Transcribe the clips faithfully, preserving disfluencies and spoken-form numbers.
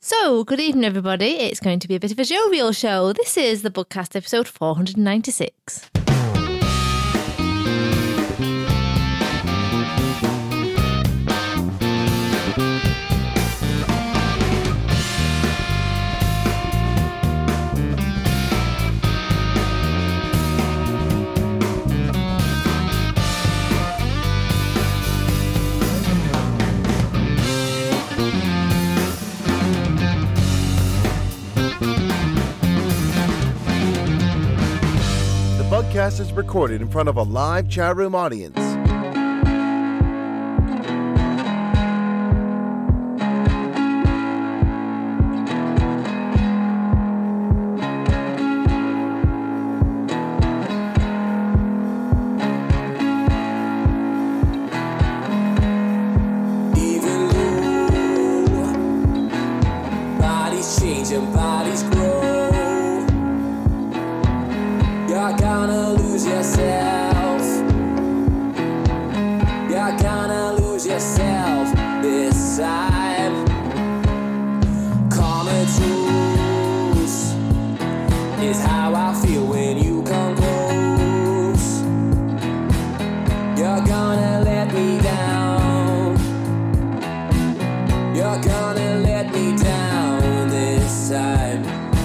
So, good evening, everybody. It's going to be a bit of a jovial show. This is the Bugcast episode four hundred ninety-six. The Bugcast is recorded in front of a live chat room audience. Even though bodies change and bodies grow, you're gonna lose yourself. You're gonna lose yourself this time. Common truth is how I feel when you come close. You're gonna let me down. You're gonna let me down this time.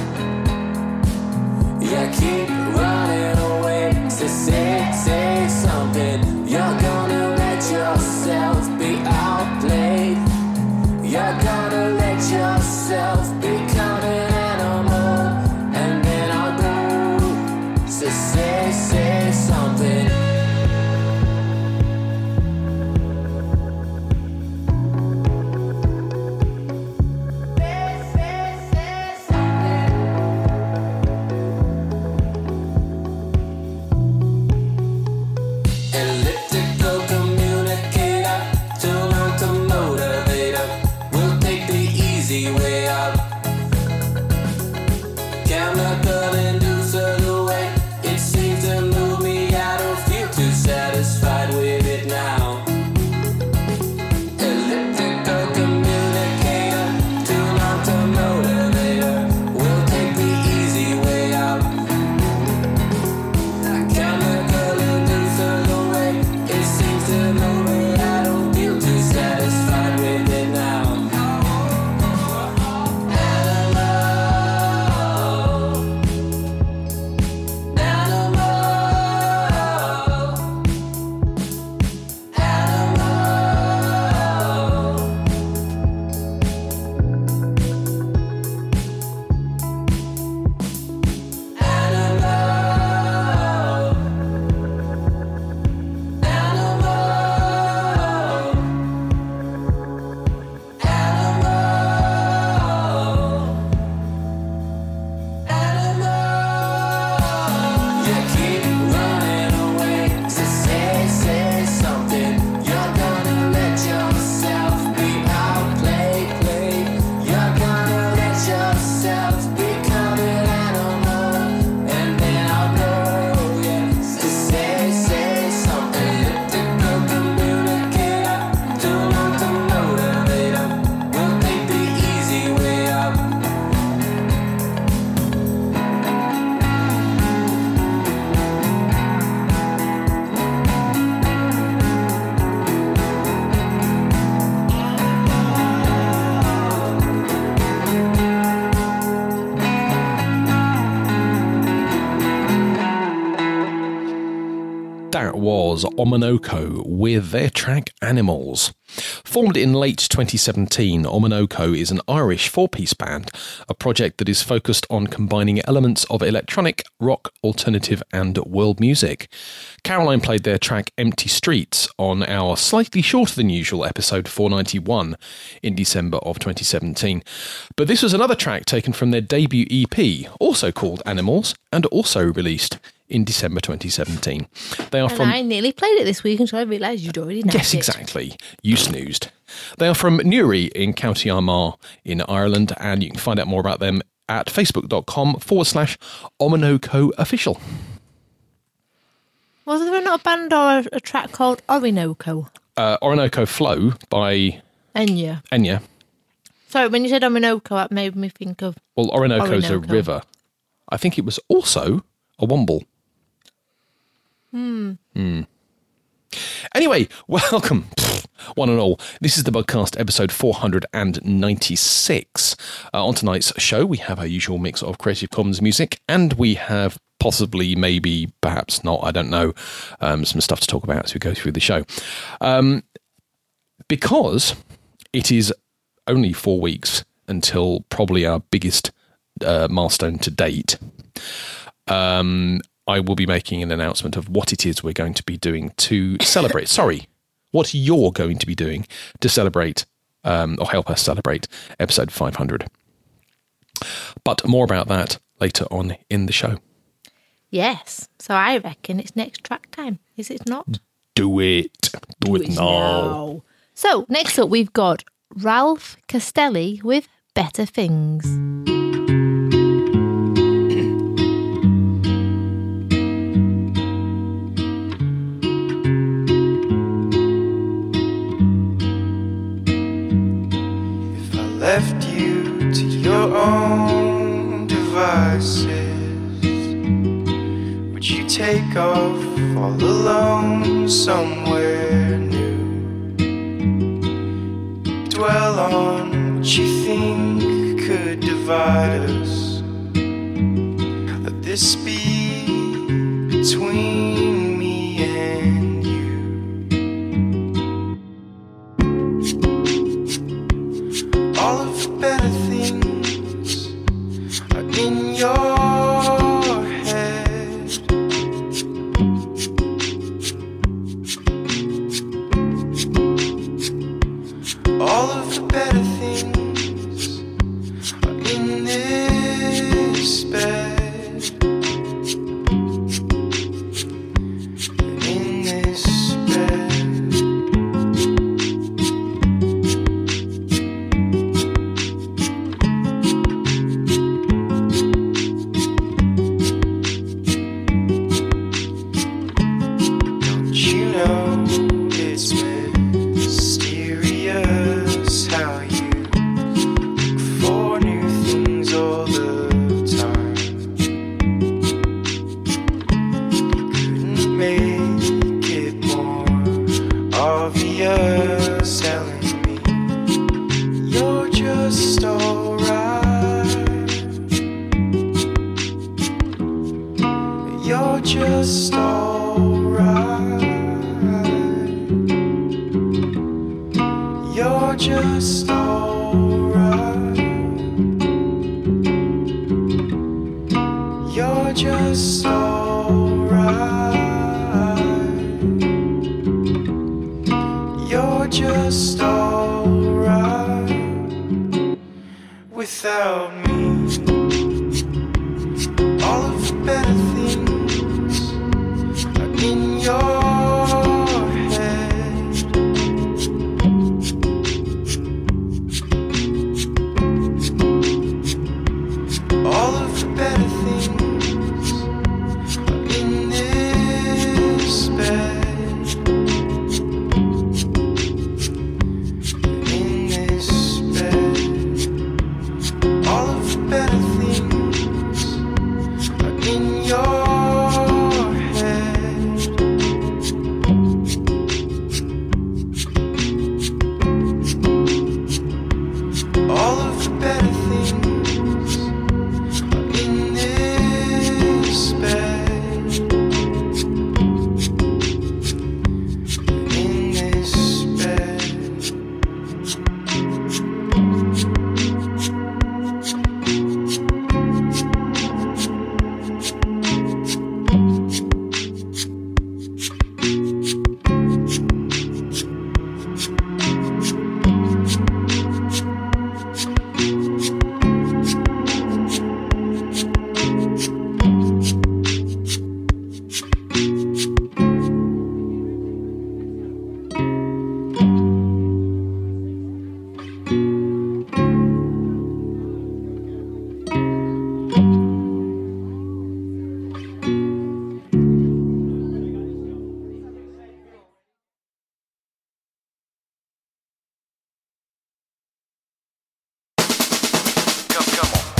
You keep running away, so say, say something. You're gonna let yourself be outplayed. You're gonna let yourself become an animal, and then I'll go. So say, say something. Say, say, say something. Elliptical communicator, turn on to motivator. We'll take the easy way out. Chemical inducer the way it seems to move me. I don't feel too satisfied with it now. Elliptical communicator, turn on to motivator. We'll take the easy way out. Chemical inducer the way it seems to move me. I don't feel too satisfied with it now. Animal, That was Omonoko with their track Animals. Formed in late twenty seventeen, Omonoko is an Irish four-piece band, a project that is focused on combining elements of electronic, rock, alternative and world music. Caroline played their track Empty Streets on our slightly shorter than usual episode four ninety-one in December of twenty seventeen. But this was another track taken from their debut E P, also called Animals, and also released in December twenty seventeen. They are And from... I nearly played it this week until I realised you'd already nabbed Yes, it. exactly. You snoozed. They are from Newry in County Armagh in Ireland, and you can find out more about them at facebook.com forward slash Omonoko official. Was there not a band or a, a track called Orinoco? Uh, Orinoco Flow by Enya. Enya. Sorry, when you said Orinoco, that made me think of... Well, Orinoco's Orinoco. a river. I think it was also a womble. Hmm. Hmm. Anyway, welcome, one and all. This is the Bugcast, episode four hundred ninety-six. Uh, on tonight's show, we have our usual mix of Creative Commons music, and we have possibly, maybe, perhaps not, I don't know, um, some stuff to talk about as we go through the show. Um, because it is only four weeks until probably our biggest uh, milestone to date, um, I will be making an announcement of what it is we're going to be doing to celebrate. Sorry, what you're going to be doing to celebrate um, or help us celebrate episode five hundred. But more about that later on in the show. Yes. So I reckon it's next track time. Is it not? Do it. Do, it, now. So next up, we've got Ralph Castelli with Better Things. Left you to your own devices, would you take off all alone somewhere new? Dwell on what you think could divide us. Let this be between me and you. All of the better things are in your head. All of the better things are in this bed. In this bed.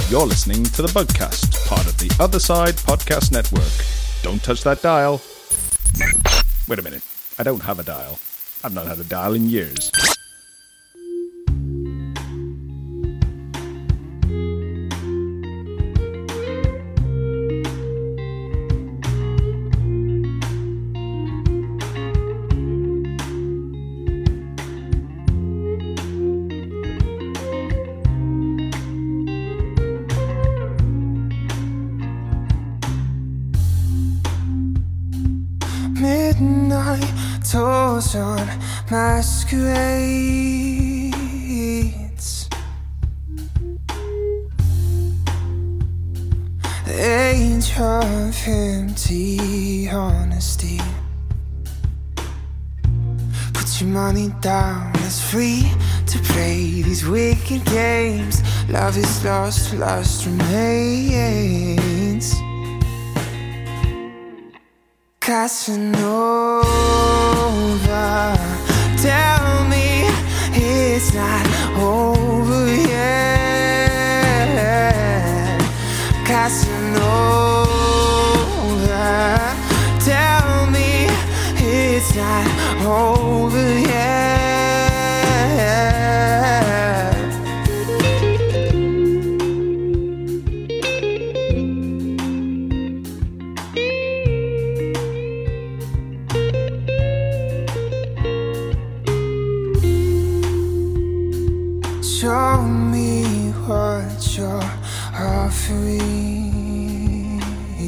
You're listening to the Bugcast, part of the Other Side Podcast Network. Don't touch that dial. Wait a minute. I don't have a dial. I've not had a dial in years. Midnight tours on masquerades. The age of empty honesty. Put your money down, it's free to play these wicked games. Love is lost, lust remains. Casanova, tell me it's not over yet. Casanova, tell me it's not over yet. Show me what you're offering.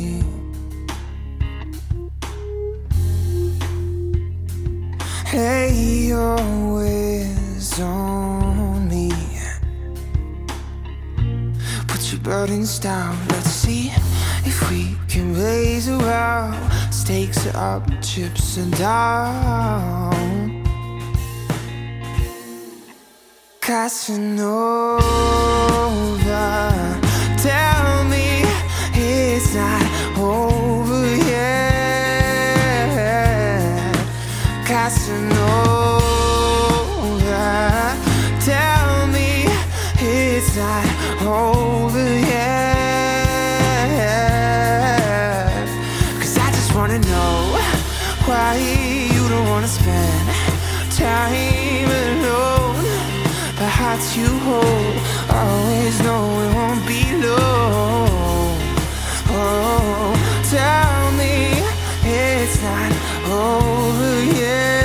Lay your wares on me. Put your burdens down. Let's see if we can raise a row. Stakes are up, chips are down. Casanova, tell me it's not over yet. Casanova, tell me it's not over yet. 'Cause I just wanna know why you don't wanna spend time alone. The hearts you hold, always know it won't be long. Oh, tell me it's not over yet.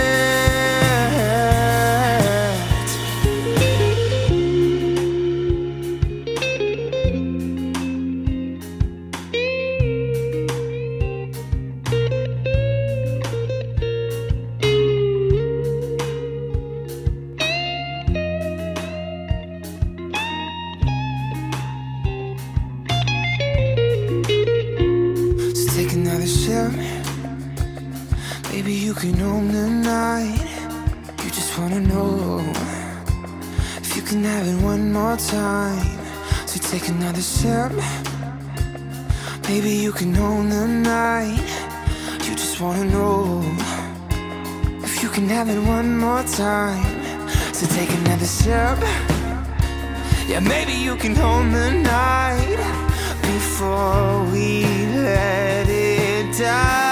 Maybe you can own the night. You just wanna know if you can have it one more time. So take another sip. Maybe you can own the night. You just wanna know if you can have it one more time. So take another sip. Yeah, maybe you can own the night before we let it die.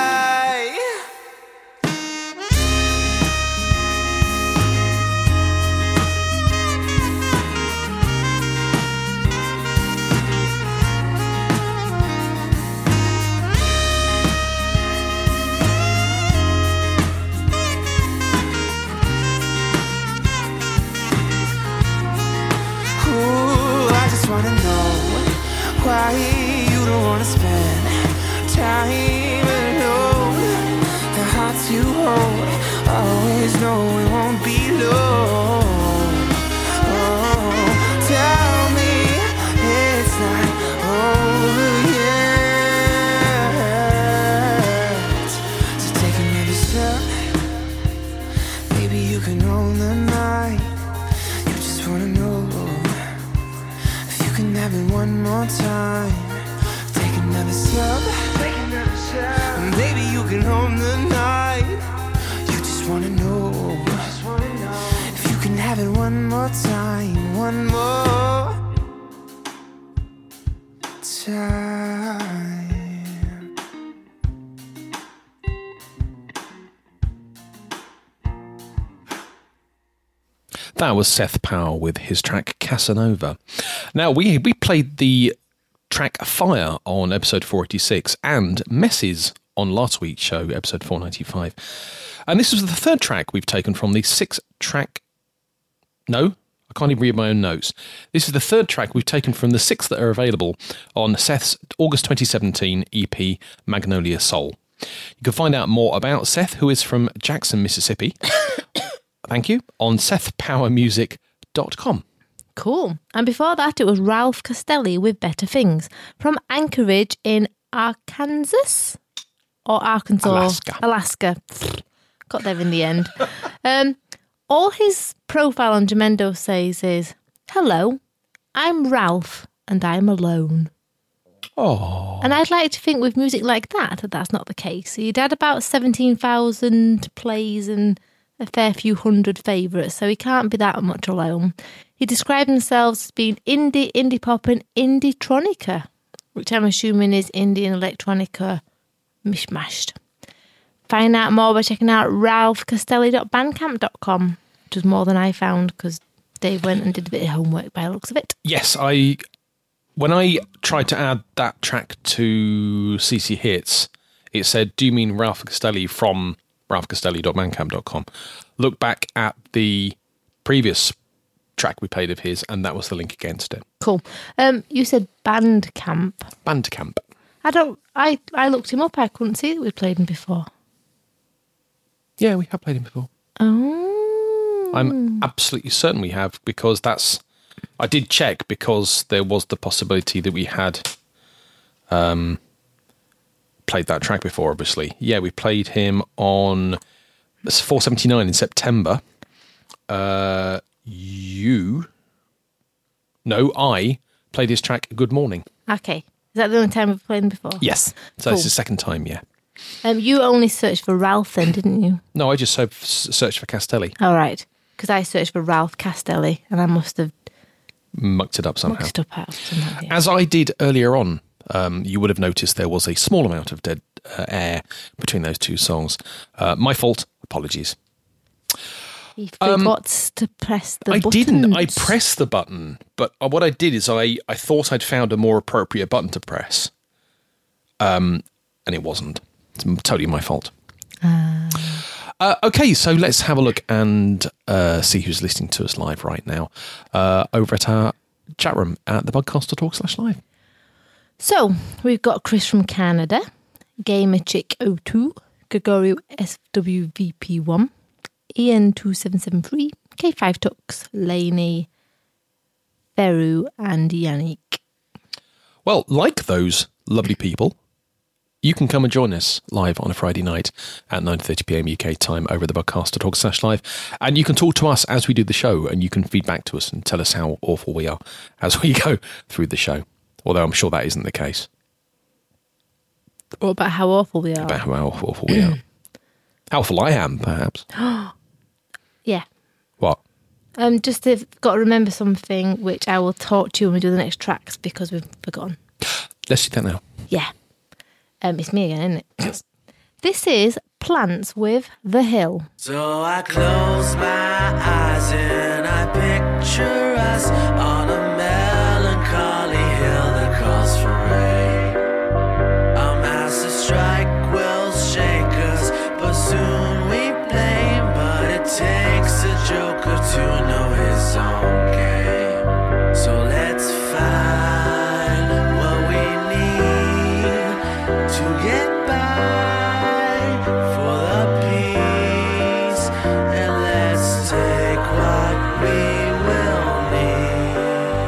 Wanna know why you don't wanna spend time alone. The hearts you hold, always know it won't be long. Oh, tell me it's not over yet. So take another step. Maybe you can own the night. You just wanna know. Have it one more time. Take another sip. Maybe you can own the night. You just wanna know if you can have it one more time. One more. time. That was Seth Powell with his track Casanova. Now, we we played the track Fire on episode four eighty-six and Messes on last week's show, episode four ninety-five. And this was the third track we've taken from the six-track... No, I can't even read my own notes. This is the third track we've taken from the six that are available on Seth's August twenty seventeen E P, Magnolia Soul. You can find out more about Seth, who is from Jackson, Mississippi. Thank you, on seth power music dot com. Cool. And before that, it was Ralph Castelli with Better Things from Anchorage in Arkansas or Arkansas, Alaska. Alaska. Got there in the end. um, all his profile on Jamendo says is, "Hello, I'm Ralph and I'm alone." Oh, And I'd like to think with music like that, that that's not the case. He'd had about seventeen thousand plays and a fair few hundred favourites, so he can't be that much alone. He described themselves as being indie, indie pop and indie-tronica, which I'm assuming is indie and electronica mishmashed. Find out more by checking out ralph castelli dot bandcamp dot com, which was more than I found because Dave went and did a bit of homework by the looks of it. yes, I... When I tried to add that track to C C Hits, it said, do you mean Ralph Castelli from ralph castelli dot bandcamp dot com? Look back at the previous track we played of his, and that was the link against it. Cool. Um, you said Bandcamp. Bandcamp. I don't. I, I looked him up. I couldn't see that we'd played him before. Yeah, we have played him before. Oh. I'm absolutely certain we have, because that's... I did check, because there was the possibility that we had um, played that track before, obviously. Yeah, we played him on four seventy-nine in September. Uh, you... No, I played his track Good Morning. Okay. Is that the only time we've played him before? Yes. So Cool. it's the second time, yeah. Um, you only searched for Ralph then, didn't you? No, I just so- searched for Castelli. All right. Because I searched for Ralph Castelli and I must have Mucked it up somehow. mucked it up out somehow. Yeah. As I did earlier on, um, you would have noticed there was a small amount of dead uh, air between those two songs. Uh, my fault. Apologies. He forgot to press the um, I buttons. didn't. I pressed the button, but what I did is I, I thought I'd found a more appropriate button to press, um, and it wasn't. It's totally my fault. Uh, Uh, okay, so let's have a look and uh, see who's listening to us live right now uh, over at our chat room at thebugcast.org slash live. so, we've got Chris from Canada, GamerChick oh two, Gregorio S W V P one, Ian two seven seven three, K five Tux, Lainey, Feru, and Yannick. Well, like those lovely people, you can come and join us live on a Friday night at nine thirty p m U K time over at thebugcast.org slash live. And you can talk to us as we do the show, and you can feed back to us and tell us how awful we are as we go through the show. Although I'm sure that isn't the case. What about how awful we are? About how awful we are. How awful I am, perhaps. Yeah. What? Um, just have got to remember something, which I will talk to you when we do the next tracks because we've forgotten. Let's do that now. Yeah. Um, it's me again, isn't it? This is Plants with The Hill. So I close my eyes and I picture us on a melancholy hill that calls for rain. A massive strike will shake us, but soon we blame. But it takes a joker to know his own game. So let's find what we need to get by for the peace, and let's take what we will need.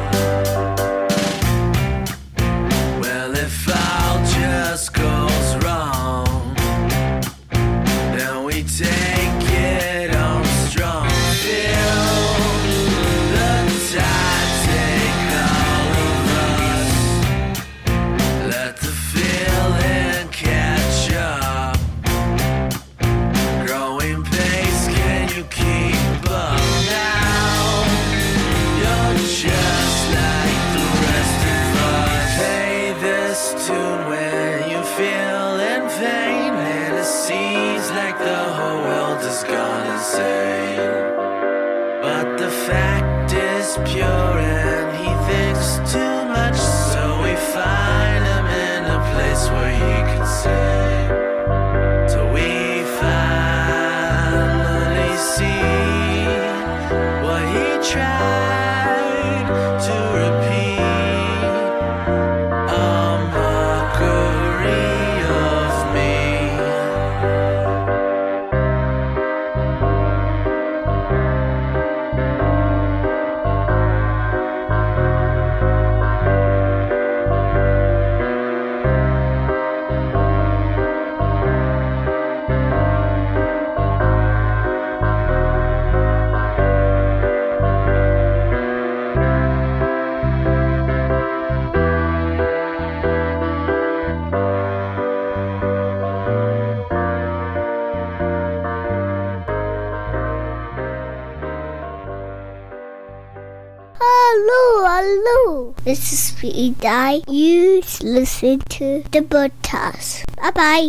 say. But the fact is pure and he thinks too much, so we find him in a place where he can say. So we finally see what he tried to repeat, a mockery of me. Hello, hello. This is Sweetie Die. You listen to the podcast. Bye bye.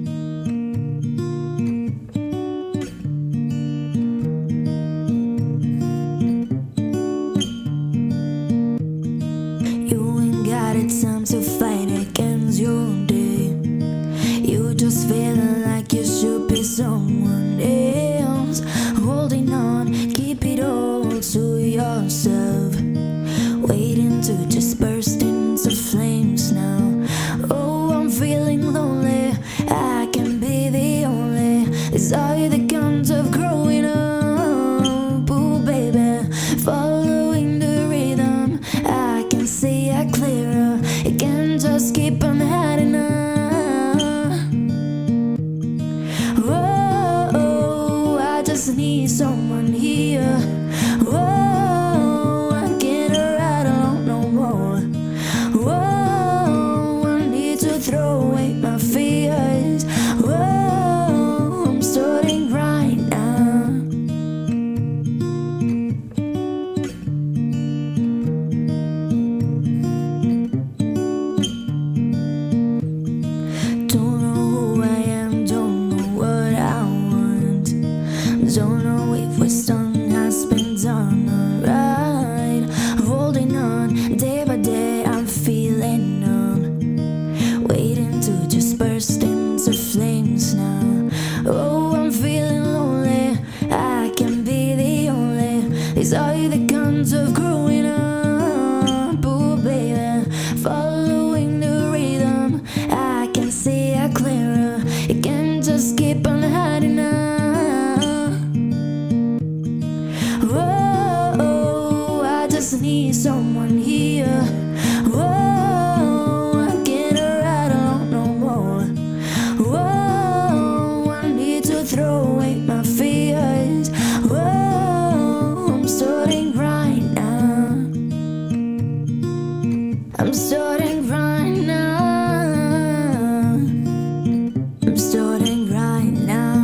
You ain't got it time to fight against your day. You just feeling like you should be someone else. Holding on, keep it all to yourself. Waiting to just burst into flames now. Oh, I'm feeling lonely. I can be the only. These are the kinds of growing up. Ooh, baby, following the rhythm. I can see it clearer. It can't just keep on hiding up. Whoa, I just need someone here. Whoa, I can't ride alone no more. Whoa, I need to throw away my fears. Whoa, I'm starting right now. Don't know who I am, don't know what I want. Don't know if what's done has been done alright. Holding on, day by day I'm feeling numb. Waiting to just burst into flames now. Oh, I'm feeling lonely. I can be the only. These are the kinds of growing up. Oh, baby, following the rhythm. I can see it clearer. You can't just keep on hiding now. Whoa, I just need someone here. Whoa, I can't ride alone no more. Whoa, I need to throw away my fears. Whoa, I'm starting right now. I'm starting right now. I'm starting right now.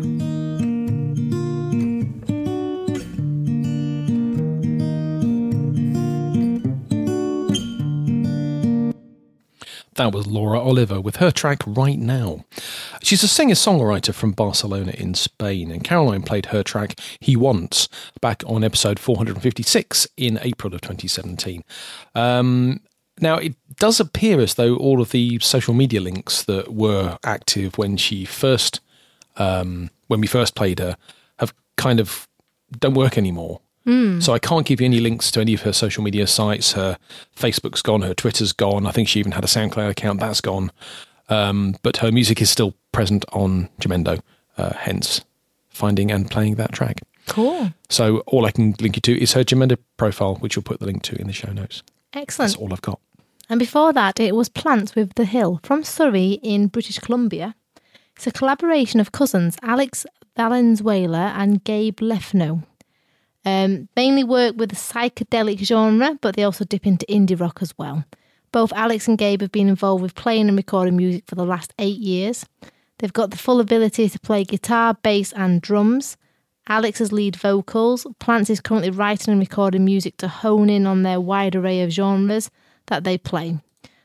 That was Laura Oliver with her track Right Now. She's a singer-songwriter from Barcelona in Spain, and Caroline played her track He Wants back on episode four hundred fifty-six in April of twenty seventeen. Um, now, it does appear as though all of the social media links that were active when she first, um, when we first played her, have kind of don't work anymore. Mm. So I can't give you any links to any of her social media sites. Her Facebook's gone, her Twitter's gone. I think she even had a SoundCloud account, that's gone. Um, but her music is still present on Jamendo, uh, hence finding and playing that track. Cool. So all I can link you to is her Jamendo profile, which we'll put the link to in the show notes. Excellent. That's all I've got. And before that, it was Plants with The Hill from Surrey in British Columbia. It's a collaboration of cousins Alex Valenzuela and Gabe Lefno. Um, mainly work with the psychedelic genre, but they also dip into indie rock as well. Both Alex and Gabe have been involved with playing and recording music for the last eight years. They've got the full ability to play guitar, bass and drums. Alex has lead vocals. Plants is currently writing and recording music to hone in on their wide array of genres that they play.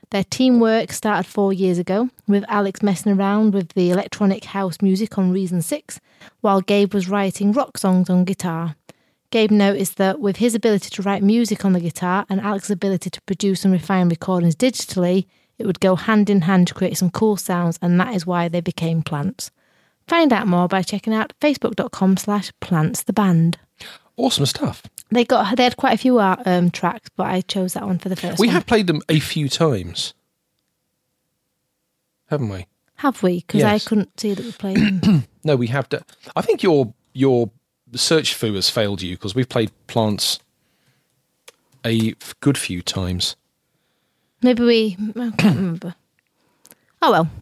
Their teamwork started four years ago, with Alex messing around with the electronic house music on Reason six, while Gabe was writing rock songs on guitar. Gabe noticed that with his ability to write music on the guitar and Alex's ability to produce and refine recordings digitally, it would go hand in hand to create some cool sounds, and that is why they became Plants. Find out more by checking out facebook.com slash plants the band. Awesome stuff. They got they had quite a few art, um, tracks, but I chose that one for the first We one. have played them a few times, haven't we? Have we? Because Yes. I couldn't see that we played them. No, we have. To, I think your your search foo has failed you because we've played Plants a f- good few times. Maybe we... I can't remember. Oh, well.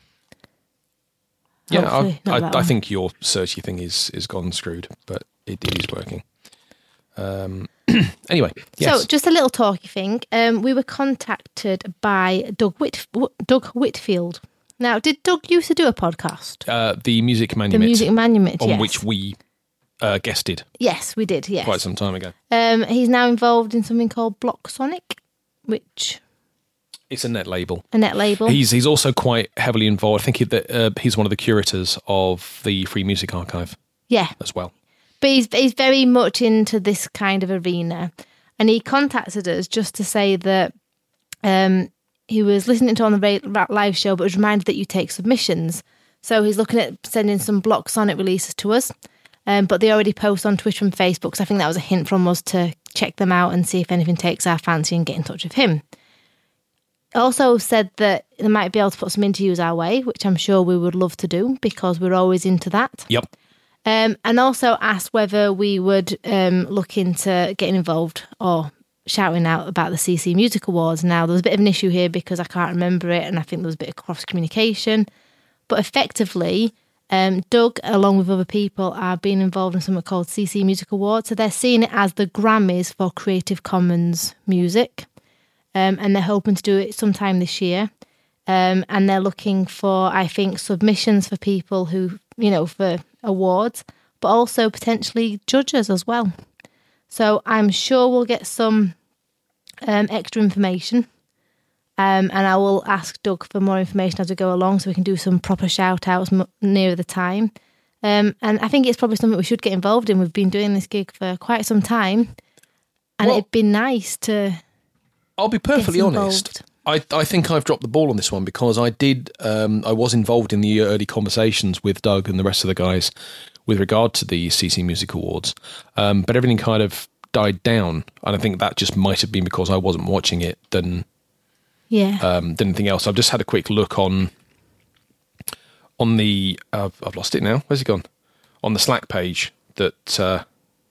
Yeah, Hopefully I, not that I, I one. think your searchy thing is is gone screwed, but it, it is working. Um, anyway, yes. So, just a little talky thing. Um, we were contacted by Doug Whit- Doug Whitfield. Now, did Doug used to do a podcast? uh, the Music The Monument, Music Monument, on yes. which we uh, guested Yes, we did, yes. quite some time ago. Um, he's now involved in something called Block Sonic, which... It's a net label. A net label. He's he's also quite heavily involved. I think he, that, uh, he's one of the curators of the Free Music Archive Yeah. as well. But he's, he's very much into this kind of arena. And he contacted us just to say that um, he was listening to it on the ra- live show, but was reminded that you take submissions. So he's looking at sending some Block Sonic releases to us. Um, but they already post on Twitter and Facebook. So I think that was a hint from us to check them out and see if anything takes our fancy and get in touch with him. Also said that they might be able to put some interviews our way, which I'm sure we would love to do because we're always into that. Yep. Um, and also asked whether we would um, look into getting involved or shouting out about the C C Music Awards. Now, there was a bit of an issue here because I can't remember it, and I think there was a bit of cross-communication. But effectively, um, Doug, along with other people, are being involved in something called C C Music Awards. So they're seeing it as the Grammys for Creative Commons music. Um, and they're hoping to do it sometime this year. Um, and they're looking for, I think, submissions for people who, you know, for awards, but also potentially judges as well. So I'm sure we'll get some um, extra information. Um, and I will ask Doug for more information as we go along so we can do some proper shout-outs m- nearer the time. Um, and I think it's probably something we should get involved in. We've been doing this gig for quite some time. And Well- it'd be nice to... I'll be perfectly Get honest. I, I think I've dropped the ball on this one because I did. Um, I was involved in the early conversations with Doug and the rest of the guys with regard to the C C Music Awards, um, but everything kind of died down, and I think that just might have been because I wasn't watching it than Yeah. um, than anything else. I've just had a quick look on on the. Uh, I've lost it now. Where's it gone? On the Slack page that. Uh,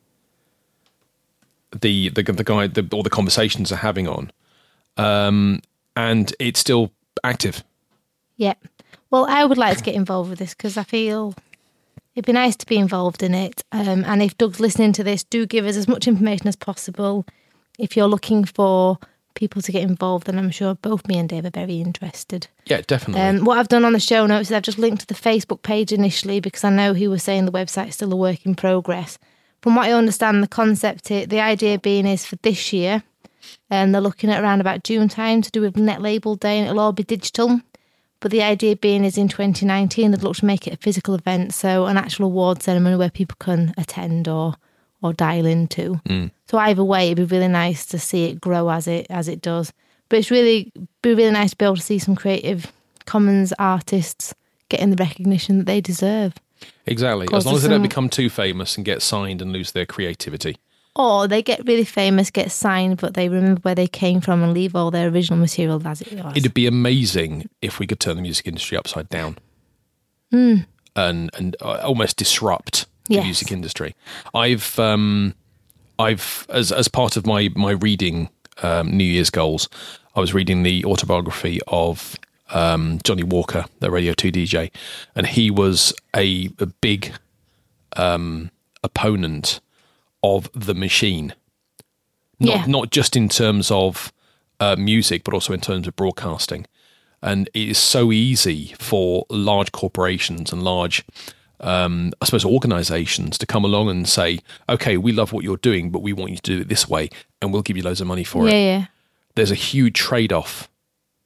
the the the guy the, all the conversations are having on, um, and it's still active. Yeah. Well, I would like to get involved with this because I feel it'd be nice to be involved in it. Um, and if Doug's listening to this, do give us as much information as possible. If you're looking for people to get involved, then I'm sure both me and Dave are very interested. Yeah, definitely. Um, what I've done on the show notes is I've just linked to the Facebook page initially because I know he was saying the website's still a work in progress. From what I understand, the concept, the idea being is for this year, and they're looking at around about June time to do with Net Label Day, and it'll all be digital. But the idea being is in twenty nineteen, they'd look to make it a physical event, so an actual award ceremony where people can attend or or dial into. Mm. So either way, it'd be really nice to see it grow as it as it does. But it's really be really nice to be able to see some Creative Commons artists getting the recognition that they deserve. Exactly. Cause As long as they there's don't some- become too famous and get signed and lose their creativity. Or they get really famous, get signed, but they remember where they came from and leave all their original material as it was. It'd be amazing if we could turn the music industry upside down Mm. and and uh, almost disrupt the Yes. music industry. I've um, I've as as part of my my reading um, New Year's goals, I was reading the autobiography of um, Johnny Walker, the Radio two D J, and he was a, a big um, opponent of the machine. Not Yeah. not just in terms of uh, music, but also in terms of broadcasting. And it is so easy for large corporations and large, um, I suppose, organisations to come along and say, "Okay, we love what you're doing, but we want you to do it this way, and we'll give you loads of money for yeah, it." yeah. There's a huge trade-off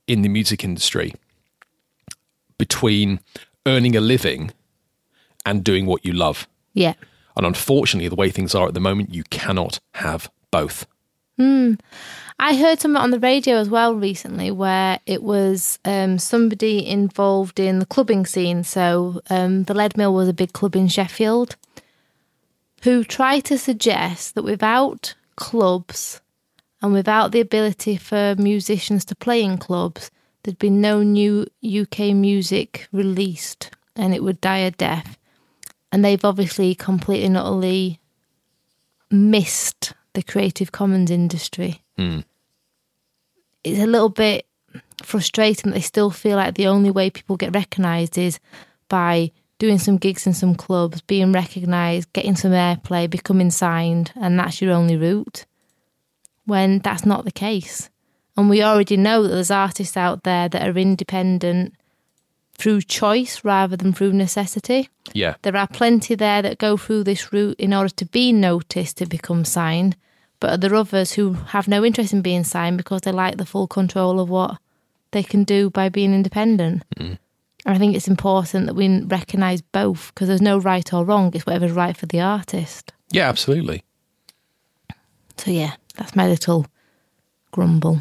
in the music industry between earning a living and doing what you love. Yeah. And unfortunately, the way things are at the moment, you cannot have both. Mm. I heard something on the radio as well recently where it was um, somebody involved in the clubbing scene. So um, the Lead Mill was a big club in Sheffield, who tried to suggest that without clubs and without the ability for musicians to play in clubs, there'd be no new U K music released and it would die a death. And they've obviously completely and utterly missed the Creative Commons industry. Mm. It's a little bit frustrating that they still feel like the only way people get recognised is by doing some gigs in some clubs, being recognised, getting some airplay, becoming signed, and that's your only route, when that's not the case. And we already know that there's artists out there that are independent through choice rather than through necessity. Yeah. There are plenty there that go through this route in order to be noticed, to become signed, but there are others who have no interest in being signed because they like the full control of what they can do by being independent. Mm. And I think it's important that we recognise both, because there's no right or wrong, it's whatever's right for the artist. Yeah, absolutely. So yeah, that's my little grumble.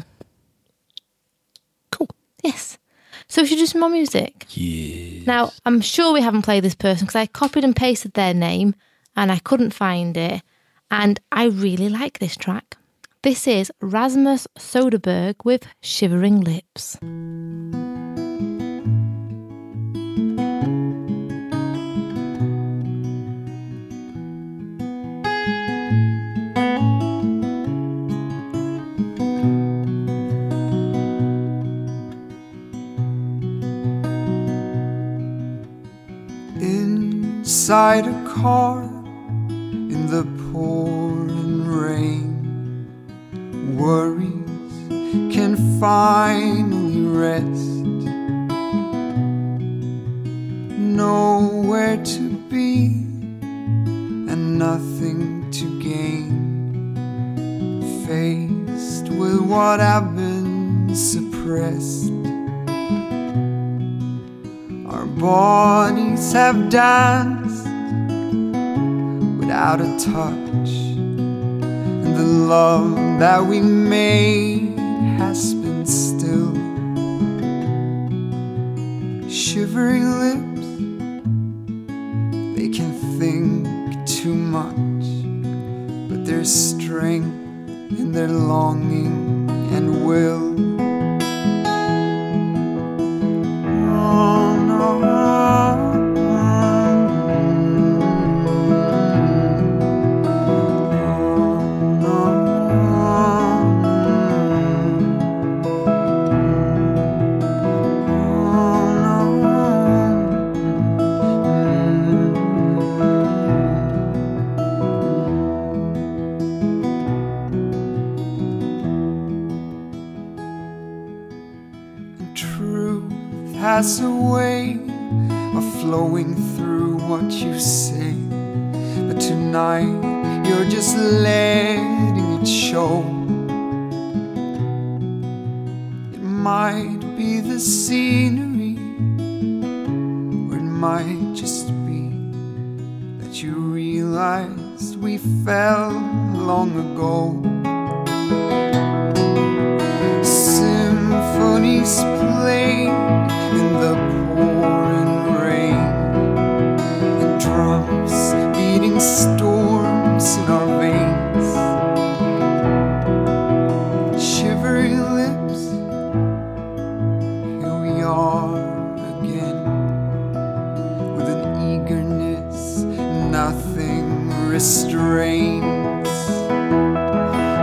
Cool. Yes. So we should do some more music. Yes. Now, I'm sure we haven't played this person because I copied and pasted their name and I couldn't find it. And I really like this track. This is Rasmus Soderberg with Shivering Lips. Inside a car in the pouring rain, worries can finally rest. Nowhere to be and nothing to gain, faced with what I've been suppressed. Our bodies have danced without a touch, and the love that we made has been still. Shivering lips, they can think too much, but there's strength in their longing and will. Has a way of flowing through what you say, but tonight you're just letting it show. It might be the scenery, or it might just be that you realized we fell long ago. Symphonies played in the pouring rain, and drums beating storms in our veins. Shivering lips, here we are again, with an eagerness nothing restrains.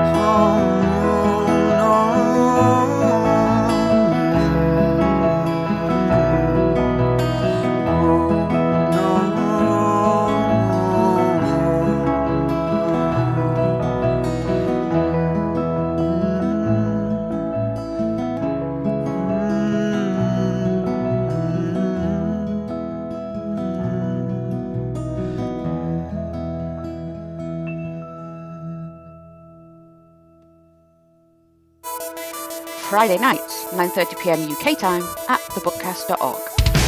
Friday nights, nine thirty p m U K time at the bookcast dot org.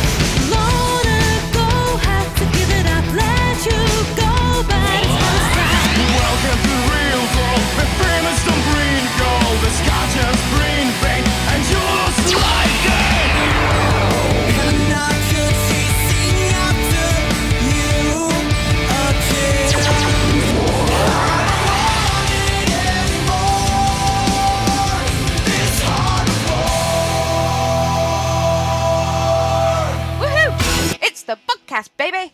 Welcome to real world, with famous on green gold, the Scotch's green vein, and yours like it. And I could see sing after you again. I don't want it anymore. This hardcore. Woohoo! It's the Bookcast, baby!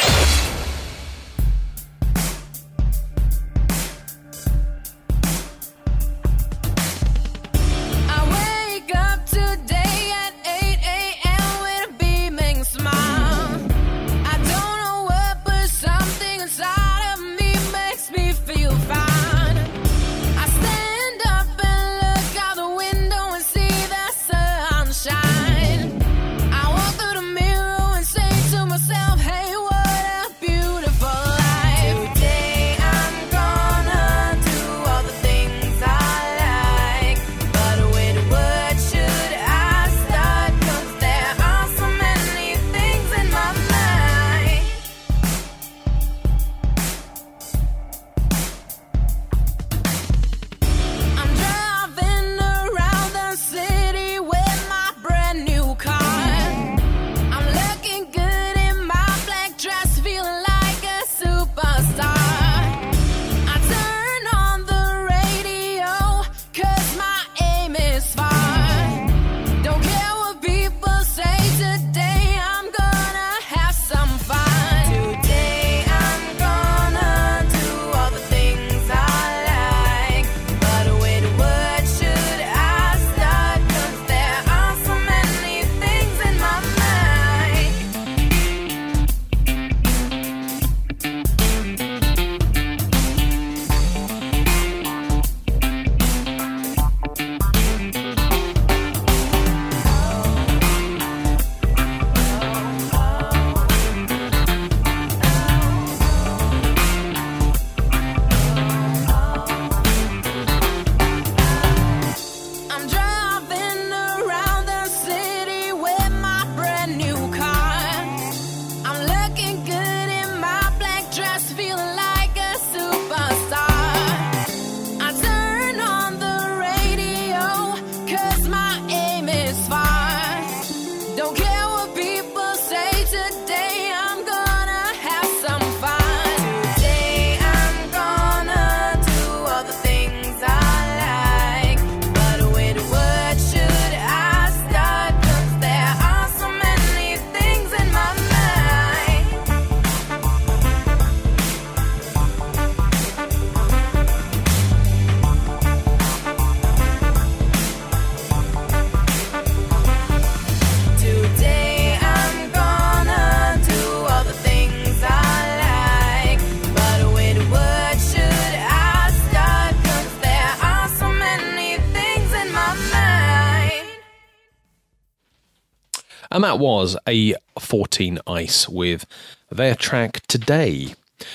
And that was A fourteen Ice with their track Today.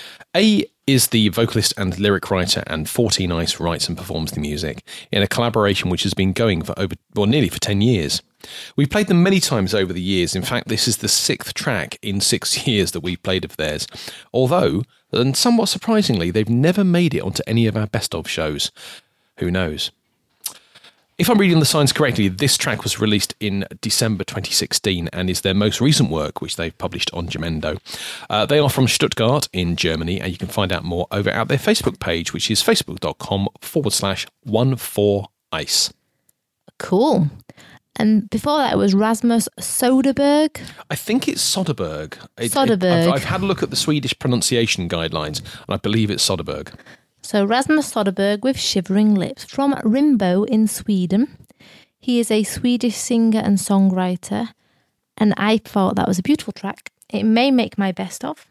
A is the vocalist and lyric writer, and fourteen Ice writes and performs the music in a collaboration which has been going for over, well, nearly for ten years. We've played them many times over the years. In fact, this is the sixth track in six years that we've played of theirs. Although, and somewhat surprisingly, they've never made it onto any of our best of shows. Who knows? If I'm reading the signs correctly, this track was released in December twenty sixteen and is their most recent work, which they've published on Jamendo. Uh, they are from Stuttgart in Germany, and you can find out more over at their Facebook page, which is facebook.com forward slash one four ice. Cool. And before that, it was Rasmus Soderberg. I think it's Soderberg. It, Soderberg. It, I've, I've had a look at the Swedish pronunciation guidelines, and I believe it's Soderberg. So Rasmus Soderberg with Shivering Lips from Rimbo in Sweden. He is a Swedish singer and songwriter, and I thought that was a beautiful track. It may make my best of.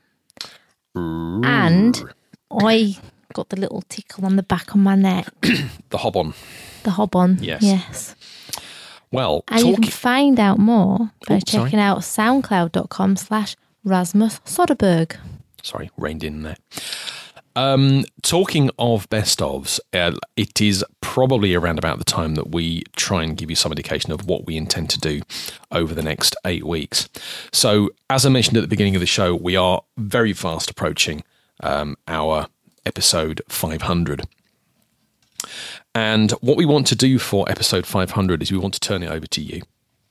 Ooh. And I got the little tickle on the back of my neck. The hob on. The hob on. Yes. Yes. Well, and talk... you can find out more by oh, checking sorry. out soundcloud.com slash Rasmus Soderberg. Sorry, reined in there. Um, talking of best ofs, uh, it is probably around about the time that we try and give you some indication of what we intend to do over the next eight weeks. So, as I mentioned at the beginning of the show, we are very fast approaching um, our episode five hundred. And what we want to do for episode five hundred is we want to turn it over to you.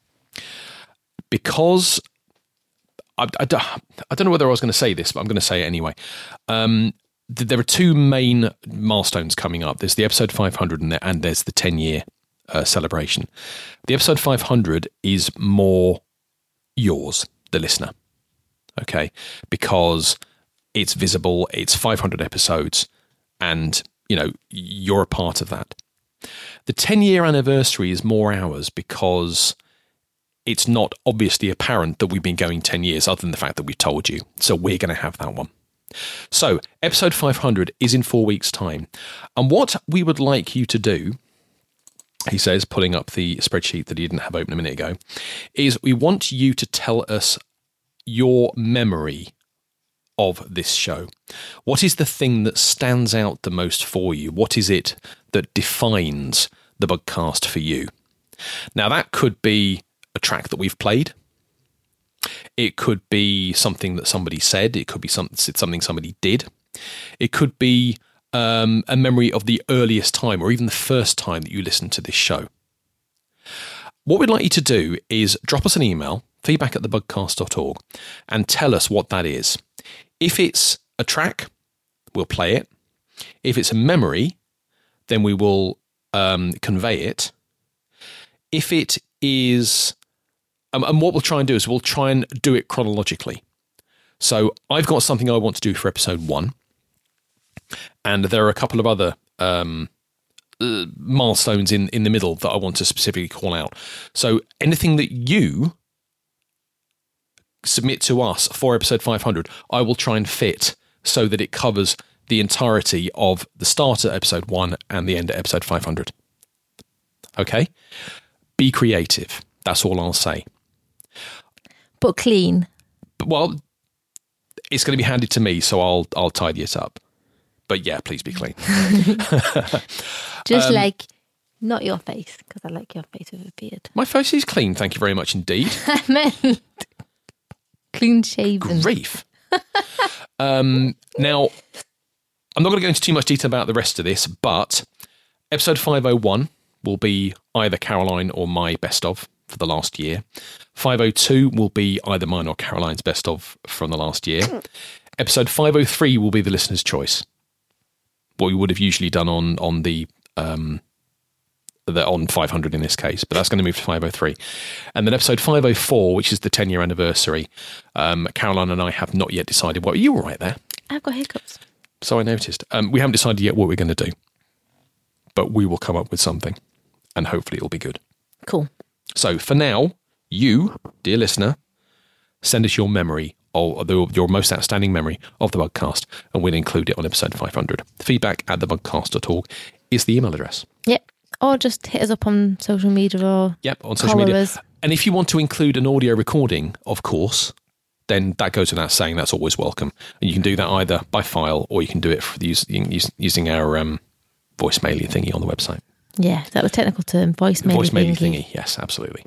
Because I, I, I don't know whether I was going to say this, but I'm going to say it anyway. Um, th- there are two main milestones coming up. There's the episode five hundred and, the, and there's the ten-year uh, celebration. The episode five hundred is more yours, the listener, okay? Because it's visible, it's five hundred episodes, and, you know, you're a part of that. The ten-year anniversary is more ours because it's not obviously apparent that we've been going ten years, other than the fact that we've told you. So we're going to have that one. So episode five hundred is in four weeks' time. And what we would like you to do, he says, pulling up the spreadsheet that he didn't have open a minute ago, is we want you to tell us your memory of this show. What is the thing that stands out the most for you? What is it that defines the Bugcast for you? Now, that could be a track that we've played. It could be something that somebody said. It could be some, something somebody did. It could be um, a memory of the earliest time or even the first time that you listened to this show. What we'd like you to do is drop us an email, feedback at the bugcast dot org, and tell us what that is. If it's a track, we'll play it. If it's a memory, then we will um, convey it. If it is... Um, and what we'll try and do is we'll try and do it chronologically. So I've got something I want to do for episode one. And there are a couple of other um, uh, milestones in, in the middle that I want to specifically call out. So anything that you submit to us for episode five hundred, I will try and fit so that it covers the entirety of the start at episode one and the end at episode five hundred. Okay? Be creative. That's all I'll say. But clean. But, well, it's going to be handed to me, so I'll I'll tidy it up. But yeah, please be clean. Just um, like, not your face, because I like your face with a beard. My face is clean, thank you very much indeed. I meant clean shaven. Grief. um, now, I'm not going to go into too much detail about the rest of this, but episode five oh one will be either Caroline or my best of for the last year. five oh two will be either mine or Caroline's best of from the last year. Episode five oh three will be the listener's choice. What we would have usually done on on the um the on five hundred in this case, but that's going to move to five oh three. And then episode five oh four, which is the ten year anniversary, um, Caroline and I have not yet decided what. You were right there. I've got hiccups. So I noticed. Um, we haven't decided yet what we're going to do, but we will come up with something, and hopefully it'll be good. Cool. So for now, you, dear listener, send us your memory, or the, your most outstanding memory of the Bugcast, and we'll include it on episode five hundred. Feedback at the bugcast dot org is the email address. Yep. Or just hit us up on social media or Yep, on social media. Us. And if you want to include an audio recording, of course, then that goes without saying, that's always welcome. And you can do that either by file or you can do it for the, using, using our um, voicemailing thingy on the website. Yeah, is that the technical term? Voicemailing Voice thingy. thingy, yes, absolutely.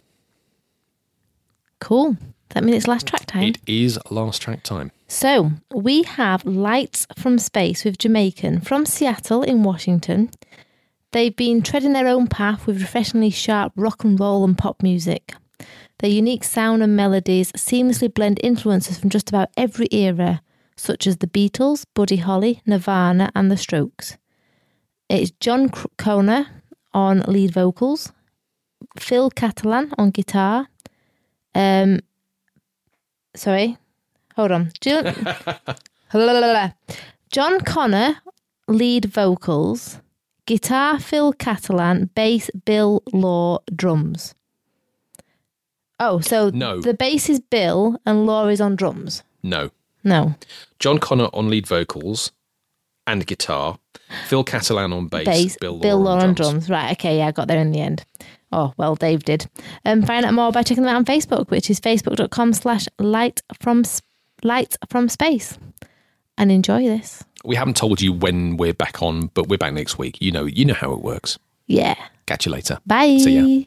Cool. Does that mean it's last track time? It is last track time. So, we have Lights from Space with Jamaican from Seattle in Washington. They've been treading their own path with refreshingly sharp rock and roll and pop music. Their unique sound and melodies seamlessly blend influences from just about every era, such as the Beatles, Buddy Holly, Nirvana and The Strokes. It's John Connor on lead vocals, Phil Catalan on guitar, um, sorry, hold on, John Connor lead vocals, guitar Phil Catalan, bass Bill Law, drums. Oh, so no. The bass is Bill and Law is on drums? No. No. John Connor on lead vocals and guitar, Phil Catalan on bass, bass Bill Law, Bill Law on, on drums. drums. Right, okay, yeah, I got there in the end. Oh, well, Dave did. Um, find out more by checking them out on Facebook, which is facebook.com slash light from light from space. And enjoy this. We haven't told you when we're back on, but we're back next week. You know, you know how it works. Yeah. Catch you later. Bye. See ya.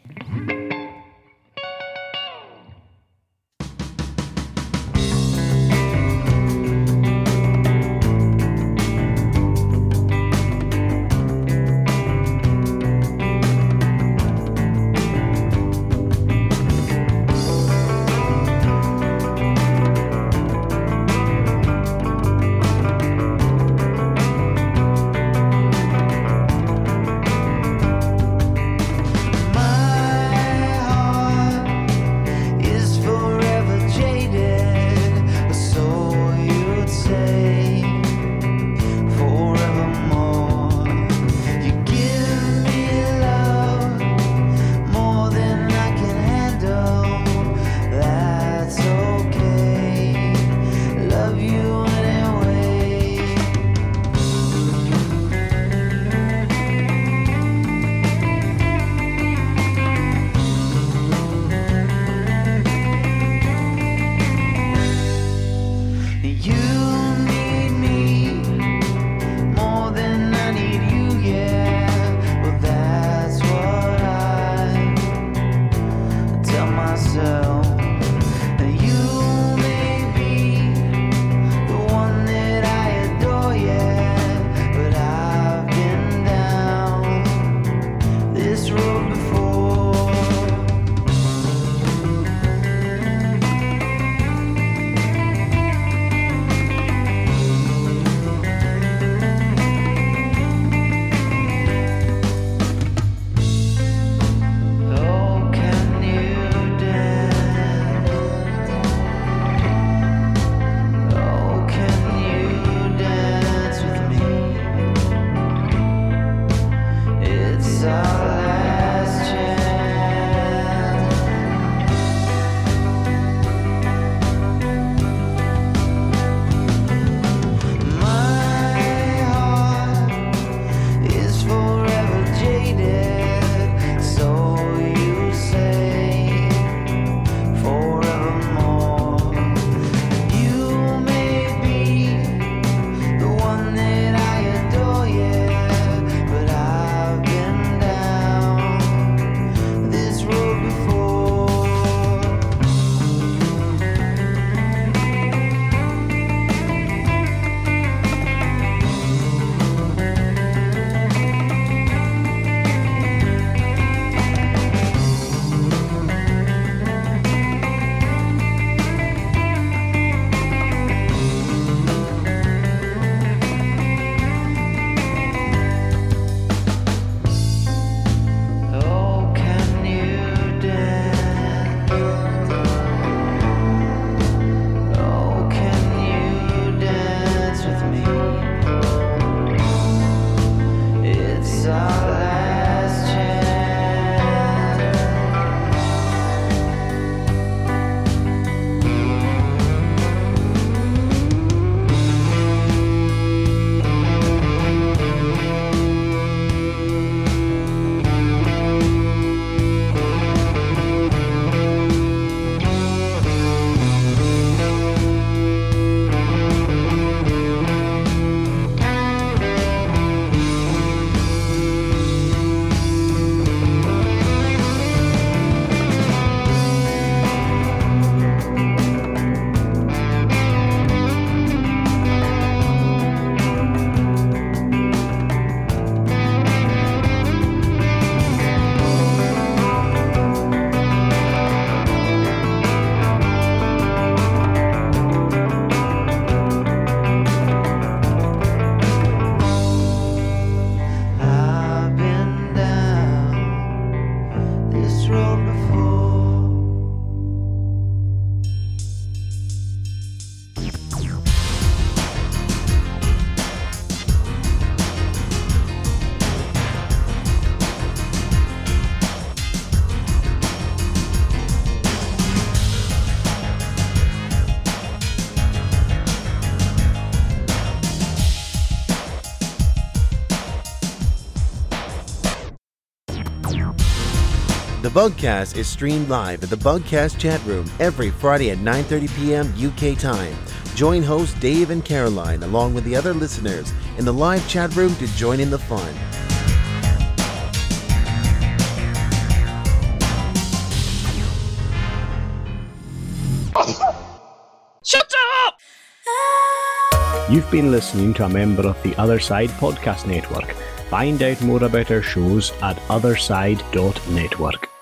It's our last chance. The Bugcast is streamed live at the Bugcast chat room every Friday at nine thirty p.m. U K time. Join hosts Dave and Caroline along with the other listeners in the live chat room to join in the fun. Shut up! You've been listening to a member of the Other Side Podcast Network. Find out more about our shows at otherside dot network.